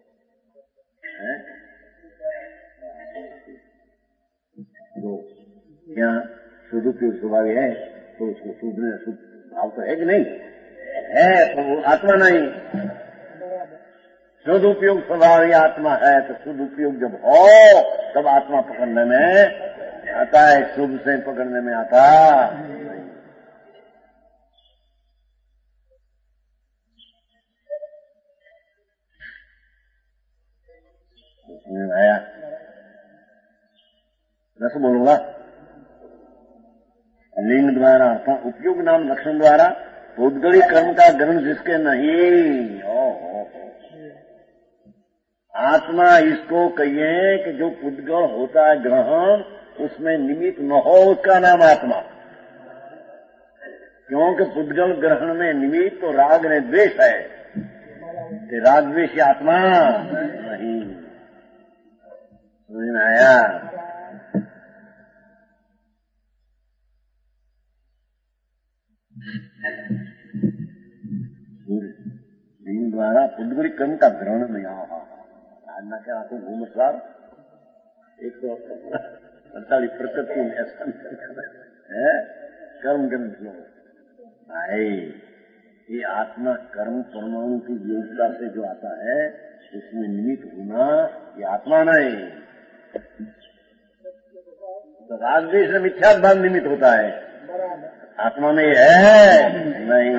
जो क्या सदुपयोग स्वभाव है तो उसको सूझने भाव तो है कि नहीं है, तो वो आत्मा नहीं। सदुपयोग स्वभाव आत्मा है, तो सदुपयोग जब हो तब आत्मा पकड़ने में आता है, शुभ से पकड़ने में आता नहीं। आया रस बोलूंगा। लिंग द्वारा अर्थात उपयुक्त नाम लक्षण द्वारा पुद्गलिक कर्म का ग्रहण जिसके नहीं। ओ, ओ, ओ। आत्मा इसको कहिए कि जो पुद्गल होता है ग्रहण, उसमें निमित्त न हो, उसका नाम आत्मा। क्योंकि पुद्गल ग्रहण में निमित्त तो राग ने द्वेष है, कि राग द्वेष आत्मा नहीं। समझ में आया? लिंग द्वारा पुद्गलिक कर्म का ग्रहण में यहाँ आज ना क्या आपको घूम सार एक तो अड़तालीस प्रकृति में ऐसा है कर्म कर्म श्लोक आए। ये आत्मा कर्म परमाणु की योग्यता से जो आता है उसमें निमित्त होना, ये आत्मा नहीं। तो राजदेश में मिथ्या भाव निमित्त होता है, आत्मा में है नहीं।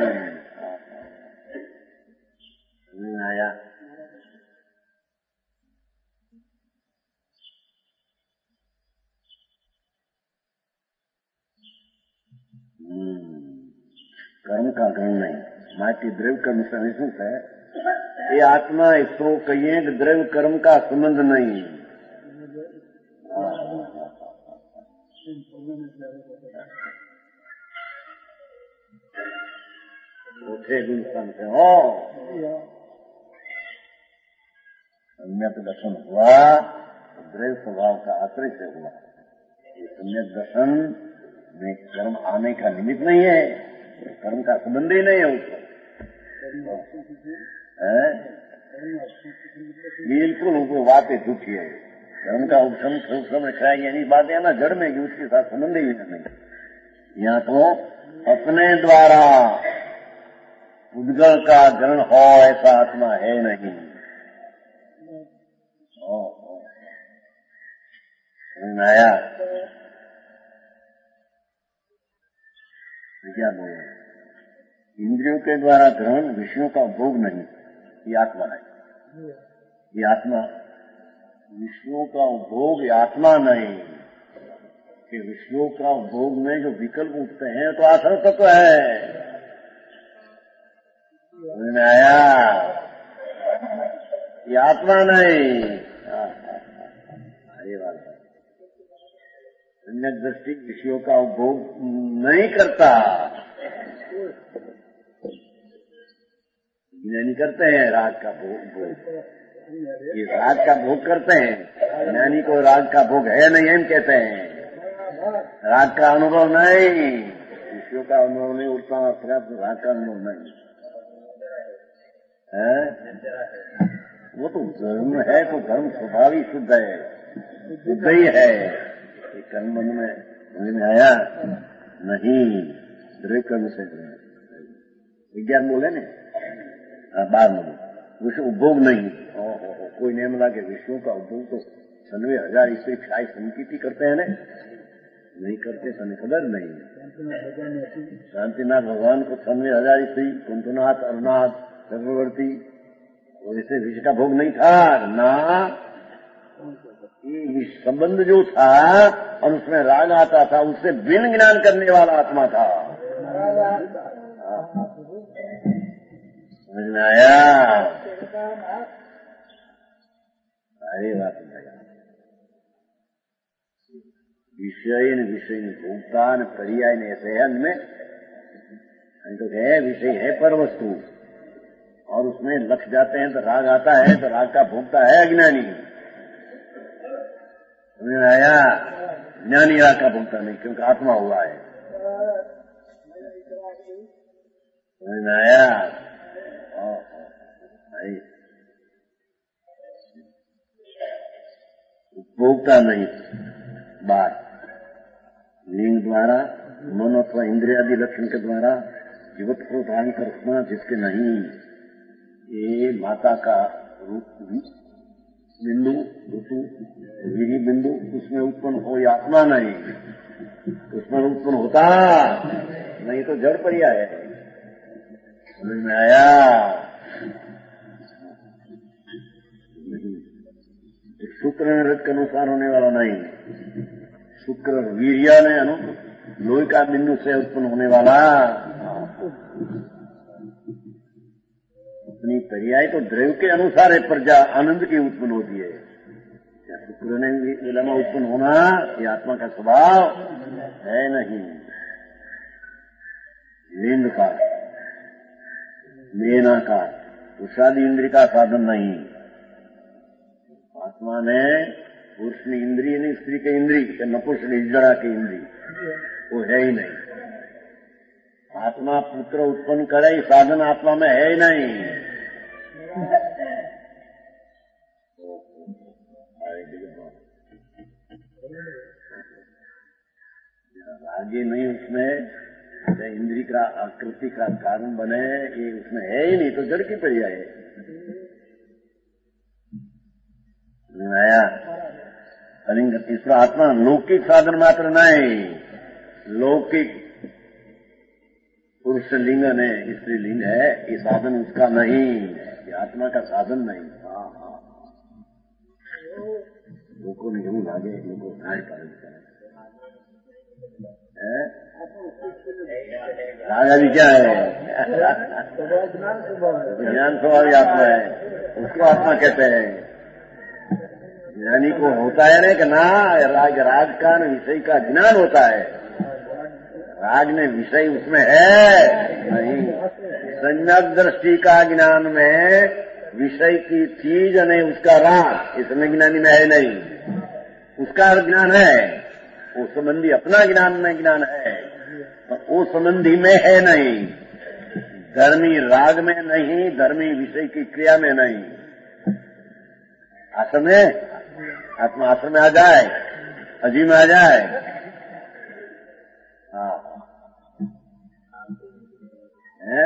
नहीं आया? कर्म का ग्रहण नहीं, माटी द्रव्य कर्म से निश्चित है। ये आत्मा इसको कहिए कि द्रव्य कर्म का संबंध नहीं। उठे गुण से हो सम्यक दर्शन हुआ, द्रव्य स्वभाव का आश्रय से हुआ। ये सम्यक दर्शन में कर्म आने का निमित्त नहीं है, कर्म का संबंध ही नहीं है उसको। बिल्कुल उनको बातें झूठी है। कर्म का उपशम समय खाएगी यानी बातें है ना जड़ में, उसके साथ संबंध ही नहीं। यहाँ तो अपने द्वारा उद्गल का ग्रहण हो ऐसा आत्मा है नहीं। आया? क्या बोले? इंद्रियों के द्वारा ग्रहण विषयों का भोग नहीं, ये आत्मा है। ये आत्मा विषयों का भोग, ये आत्मा नहीं। कि विषयों का भोग में जो विकल्प उठते हैं तो आश्रय तत्व है। समझ में आया? ये आत्मा नहीं। ये बात है। सम्यक दृष्टि विषयों का उपभोग नहीं करता, ज्ञानी करते हैं राग का भोग। ये राग का भोग करते हैं, ज्ञानी को राग का भोग है नहीं हम कहते हैं। राग का अनुभव नहीं, विषयों का अनुभव नहीं उठता, राग का अनुभव नहीं है। वो तो धर्म है, तो धर्म स्वभाव ही शुद्ध है, शुद्ध ही है। कर्म मन में समझ में आया? नहीं, द्रव्य कर्म से विज्ञान बोले ने बाद में विषय उपभोग नहीं। ओ, ओ, ओ, कोई नियम ला के विषयों का उपभोग तो सनवे हजार स्त्री क्षाय संकीर्ति करते हैं ने? नहीं करते, सने खबर नहीं। शांतिनाथ भगवान को सनवे हजार स्त्री कुंतनाथ अरुनाथ चक्रवर्ती वैसे विषय का भोग नहीं था ना। ये संबंध जो था और उसमें राग आता था, उससे बिन ज्ञान करने वाला आत्मा था। समझ में आया? अरे बात विषय न विषय न भोक्ता न पर्याय न ऐसे है में तो है विषय है पर वस्तु, और उसमें लक्ष जाते हैं तो राग आता है, तो राग का भोक्ता है अज्ञानी। समझ में आया? ज्ञानी राग का भोक्ता नहीं, क्योंकि आत्मा हुआ है। समझ में आया? उपभोक्ता नहीं। बात लिंग द्वारा मन अथवा इंद्रियादि लक्षण के द्वारा जीवत को धारण करना जिसके नहीं, ये माता का रूप बिंदु ऋतु वीरी बिंदु उसमें उत्पन्न हो, या आत्मा नहीं उसमें उत्पन्न होता नहीं तो जड़ परिया है। समझ में आया? शुक्र ने रथ के अनुसार होने वाला नहीं। शुक्र वीर्या ने अनु लोहे का बिंदु से उत्पन्न होने वाला अपनी पर्याय तो द्रव्य के अनुसार है, प्रजा आनंद की उत्पन्न होती है। शुक्र ने विलमा उत्पन्न होना ये आत्मा का स्वभाव है नहीं। लिंग का मेना का पुरुषादि इंद्रिय का साधन नहीं। आत्मा ने पुरुष ने इंद्रिय नहीं, स्त्री के इंद्रिय, नपुरुष ने इजड़ा के इंद्रिय, वो है ही नहीं। आत्मा पुत्र उत्पन्न करे साधन आत्मा में है ही नहीं। आगे नहीं उसमें इंद्रिय का आकृति का कारण बने, ये उसमें है ही नहीं, तो जड़ की पर्याय है। नया तीसरा आत्मा लौकिक साधन मात्र नहीं, लौकिक पुरुष लिंग है, स्त्री लिंग है, ये साधन उसका नहीं, ये आत्मा का साधन नहीं। हाँ हाँ लोगों ने जरूर आगे लोगों कार्य पालन करें। राजा भी क्या है? ज्ञान स्वभाव आत्मा है, उसको आत्मा कहते हैं। ज्ञानी को होता है ना कि ना राग राग का न विषय का ज्ञान होता है। राग ने विषय उसमें है नहीं। संज्ञक दृष्टि का ज्ञान में विषय की चीज नहीं, उसका राग इसमें ज्ञानी में है नहीं। उसका ज्ञान है, वो संबंधी अपना ज्ञान में ज्ञान है, वो संबंधी में है नहीं। धर्मी राग में नहीं, धर्मी विषय की क्रिया में नहीं। आश्रम में आत्मा आश्रम में आ जाए, अजी में आ जाए। हाँ है?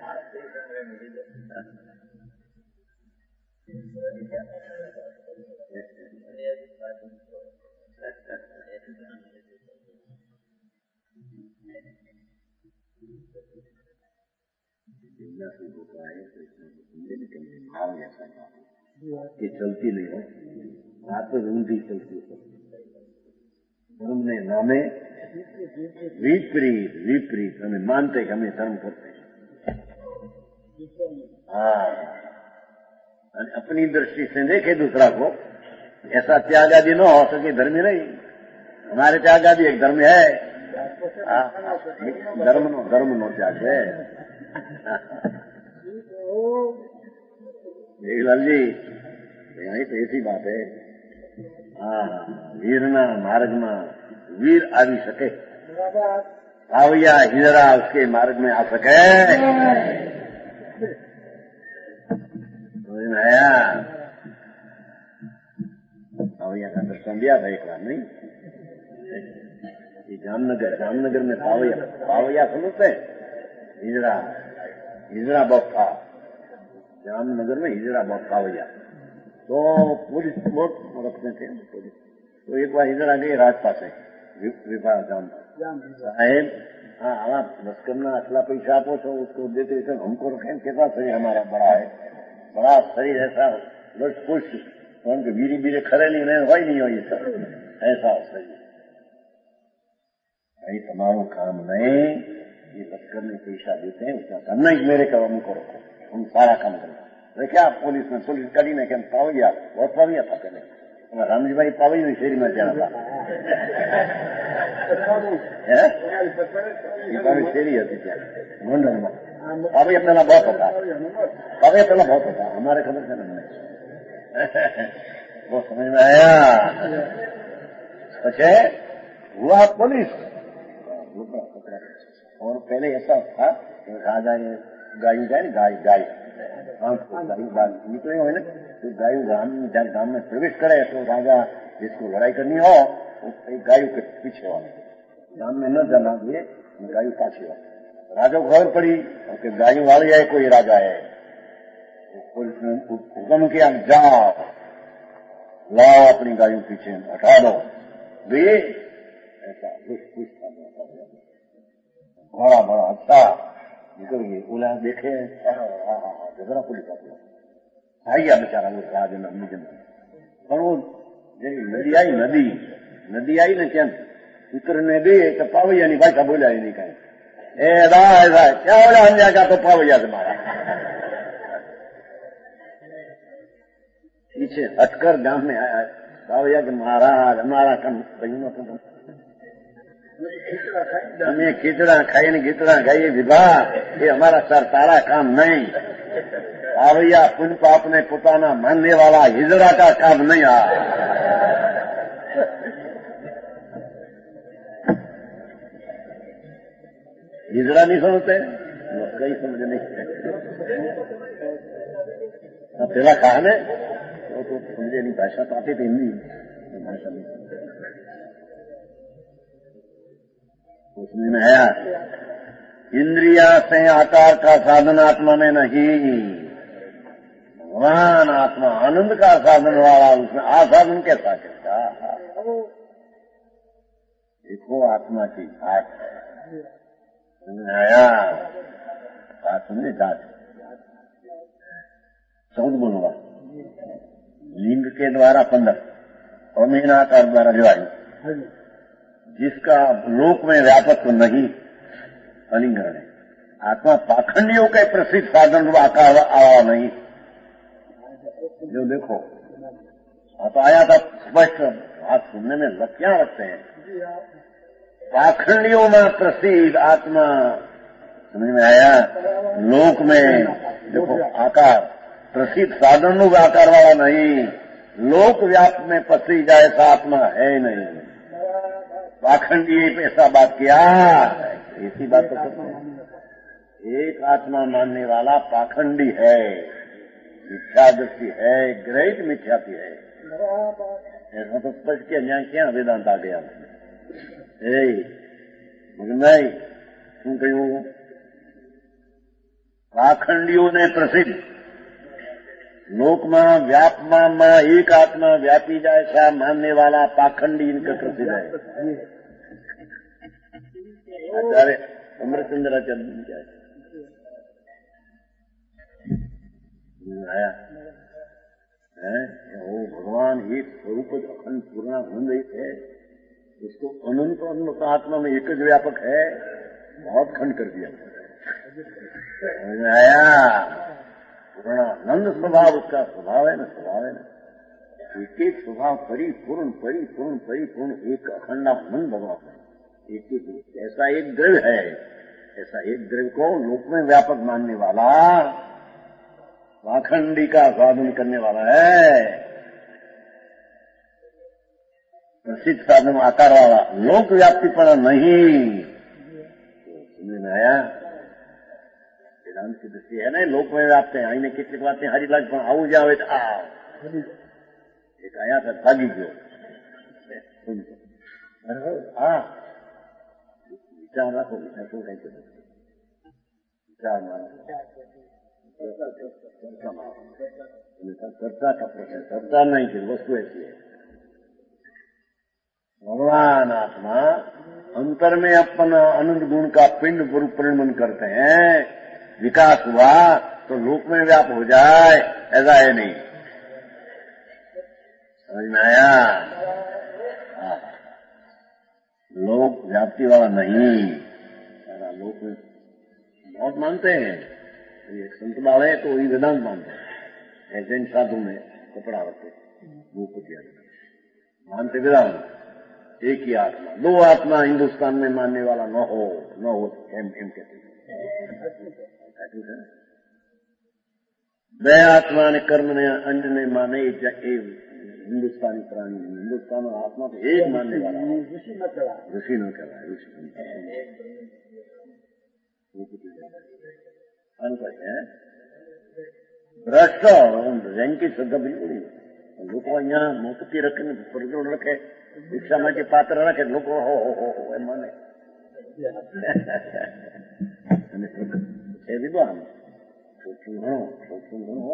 ये चलती नहीं है, रात तो रूंधी चलती है। धर्म ने नामे विपरीत विपरीत हमें मानते कि हमें धर्म करते हैं। हाँ अपनी दृष्टि से देखे दूसरा को, ऐसा त्याग आदि न हो सके धर्म नहीं। हमारे त्याग आदि एक धर्म है। धर्म नो धर्म नो त्याग है। लाल जी यही तो ऐसी बात है। हाँ वीरना मार्ग में वीर आ भी सके, पावैया हिजरा उसके मार्ग में आ सके। आया पावैया का दर्शन दिया था एक बार नहीं? ये जामनगर जामनगर में पावैया पावैया समझते हैं? हिजरा हिजरा बहुत था जामनगर में, हिजरा बहुत पावैया। तो पुलिस बहुत रखते थे पुलिस। तो एक बार हिजरा गई राजपास है विभाग जाम साहेब, हाँ आप बस करना असला पैसा आपो तो उसको देते थे, हमको रखें कैसा शरीर हमारा बड़ा है, बड़ा शरीर ऐसा लट पुष्ट, उनके बीरी बीरे खरे नहीं रहे, वही नहीं हो ये सब ऐसा शरीर। भाई तुम्हारो काम नहीं, ये लश्कर में पैसा देते हैं उसका करना ही मेरे का हमको रखो, हम सारा काम करें। देखा पुलिस में पुलिस करी ने क्या पावैया बहुत पावैया था पहले, रामजी भाई पावैया शेरी में जाना था शेरी होती क्या गोंडल में पावैया पहला बहुत होता, पावैया पहला बहुत होता हमारे खबर से नहीं। वो समझ में आया। अच्छा हुआ पुलिस और पहले ऐसा था राजा ये गाय जाए ना गाय गाय गाय निकले हुए ना, तो गाय गांव में गांव में प्रवेश करे तो राजा जिसको लड़ाई करनी हो वो गायों के पीछे हो, गांव में न जाना दिए गायों पाछे हो। राजा को खबर पड़ी कि गायों वाले है कोई राजा है, पुलिस ने हुक्म किया जाओ लाओ अपनी गायों पीछे हटा दो। वे ऐसा बड़ा बड़ा अच्छा निकल गए, बोला देखे झगड़ा पुलिस आ गया बेचारा वो राज नदी पर वो नदी आई नदी नदी आई ना क्या उतरने दे तो पावैया नहीं भाषा बोला ही नहीं कहीं। ऐसा ऐसा क्या हो रहा हम जाकर तो पावैया से मारा। पीछे हटकर गांव में आया पावैया के महाराज हमारा कम बहनों को हमें खिचड़ा खाई नहीं खिचड़ा खाइए विवाह ये हमारा सरतारा काम नहीं। पावैया पुन पाप ने पुताना मानने वाला हिजड़ा का काम नहीं आ। हिजड़ा नहीं समझते कई समझ नहीं पहला कहा ने वो तो समझे नहीं भाषा तो आती थी हिंदी भाषा नहीं उसमें आया इंद्रिया से आकार का साधन आत्मा में नहीं भगवान आत्मा आनंद का साधन वाला उसमें आसाधन कैसा करता। देखो आत्मा की घाट है आया आत्मा घाट चौदह बोलूंगा लिंग के द्वारा पंद्रह और मीनाकार द्वारा विवाही जिसका लोक में व्यापक तो नहीं अलिंगन है। आत्मा पाखंडियों के प्रसिद्ध साधन आकार आवा नहीं जो देखो आप आया था स्पष्ट बात सुनने में लक्ष्या रखते हैं। पाखंडियों में प्रसिद्ध आत्मा समझ में आया लोक में देखो आकार प्रसिद्ध साधन आकार वाला नहीं लोक व्याप में पसी जाए ऐसा आत्मा है नहीं। पाखंडी ऐसा बात किया ऐसी बात तो करते हैं। एक आत्मा मानने वाला पाखंडी है मिथ्या दृष्टि है ग्रहित मिथ्याति है ऐसा तो स्पष्ट किया न्याय क्या वेदांत आ गया नहीं શું કહ્યું પાખંડીઓને પ્રસિદ્ધ લોકમાં વ્યાપમાં એક આત્મા વ્યાપી જાય છે માનने वाला पाखंडी इनका प्रसिद्ध है। आचार्य अमृतचंद्राचार्य आया है वो भगवान एक स्वरूप अखंड पूर्ण आनंद एक है उसको अनंत अनंत आत्मा में एक व्यापक है बहुत खंड कर दिया आया पूर्णानंद स्वभाव उसका स्वभाव है ना स्वभाव है ना एक एक स्वभाव परिपूर्ण परिपूर्ण परिपूर्ण एक अखंडानंद भगवान है एक एक ऐसा एक द्रव्य है ऐसा एक द्रव्य को लोक में व्यापक मानने वाला पाखंडी का साधन करने वाला है प्रसिद्ध साधन आकार वाला लोक व्याप्ति पर नहीं समझ में आया। वेदांत की दृष्टि है ना लोक में व्याप्त है आईने કેટલીક बातें हरी लाग પણ આવું જ આવે તો આ એક આયા તો ભાગી ગયો હા વિચાર રાખો વિચાર શું કઈ છે વિચાર चर्चा का प्रश्न चर्चा नहीं थी वस्तु ऐसी है। भगवान आत्मा अंतर में अपना आनंद गुण का पिंड रूप परिणमन करते हैं विकास हुआ तो लोक में व्याप हो जाए ऐसा है नहीं समझ में आया। लोक व्याप्ति वाला नहीं ऐसा लोक में बहुत मानते हैं एक संत बाल है तो वही वेदांत मानते हैं जैन साधु में कपड़ा रखते भूपति मानते वेदांत एक ही आत्मा दो आत्मा हिंदुस्तान में मानने वाला न हो न हो एम एम कहते બે આત્મા અને કર્મ ને અંજ ने माने हिंदुस्तानी प्राणी हिंदुस्तान में आत्मा तो एक मानने वाला ऋषि न कहलाए ऋषि न कहलाए ऋषि अनुभव है भ्रष्ट रंग की श्रद्धा बिल्कुल नहीं लोग अहियां मूर्ति रखने प्रज्वल रखे भिक्षा में पात्र रखे लोग हो हो हो हो ए माने विद्वान सोचू घणो सोचू घणो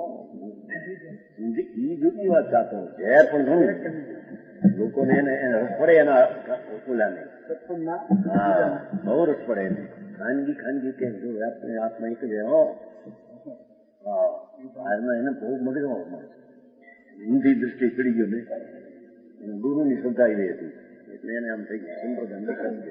જુદી વાત ચાહતો ઝેર પણ ઘણું લોકોને એને રસ પડે એના ઓલા નહીં હા બહુ રસ પડે એને ખાનગી ખાનગી કે જો આપણે આત્મા એક જ હો બહારમાં એને બહુ મગજમાં હિન્દી દૃષ્ટિ ચડી ગયો ને ગુરુની શ્રદ્ધા એવી હતી इसलिए हम सुंदर धंध करेंगे।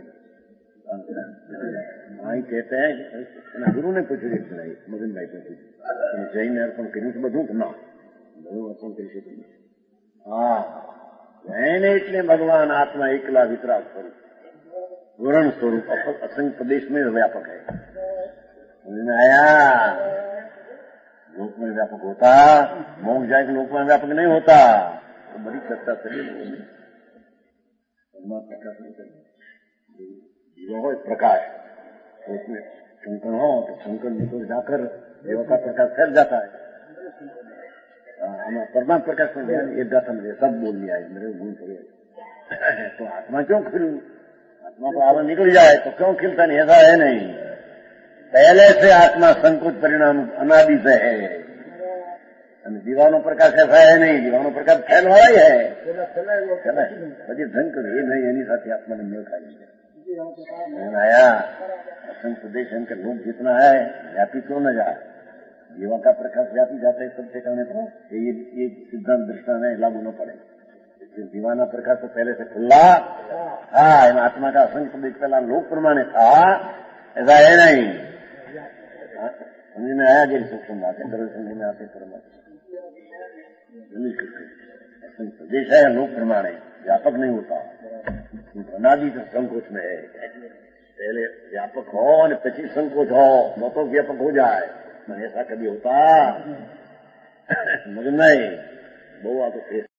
वहीं कहते हैं गुरु ने पूछे सुनाई मगन भाई ने पूछी जैन अर्पण કર્યું બધું ના બધું અર્પણ કરી શકે હા એને એટલે ભગવાન આત્મા એકલા વિતરાગ સ્વરૂપ पूर्ण स्वरूप असंख्य प्रदेश में व्यापक है। समझ आया? लोक में व्यापक होता, मोक्ष जाए कि लोक में व्यापक नहीं होता। तो बड़ी चर्चा चली प्रकाश नहीं करना जीवा हो प्रकाश तो उसमें शंकर हो तो शंकर में तो जाकर जीवा का प्रकाश फैल जाता है। हमारा परमात्मा प्रकाश में गया ये गाथा मुझे सब बोल लिया है मेरे भूल पड़े तो आत्मा क्यों खिल आत्मा को आवाज निकल जाए तो क्यों खिलता नहीं? ऐसा है नहीं, पहले से आत्मा संकोच परिणाम अनादि से है। दीवानो प्रकाश ऐसा है नहीं, दीवानो प्रकाश फैल वाला ही है। પછી ધન કરે એ નહીં એની સાથે આત્માને મેળ ખાઈ आया असंख्य देश इनके लोग जितना है व्यापी क्यों न जाए? जीवा का प्रकाश व्यापी जाता है सबसे करने तो ये ये सिद्धांत दृष्टान है लागू न पड़े। दीवाना प्रकाश तो पहले से खुला हाँ इन आत्मा का असंख्य देश पहला लोक प्रमाणे था, ऐसा है नहीं। समझ में आया? जैसे सूक्ष्म बात है दर्शन समझ में आते असंख्य देश है लोक प्रमाणे व्यापक नहीं होता, अनादि से संकोच में है। पहले व्यापक हो और पची संकोच हो तो तो व्यापक हो जाए, ऐसा कभी होता? समझ नहीं बहु आ तो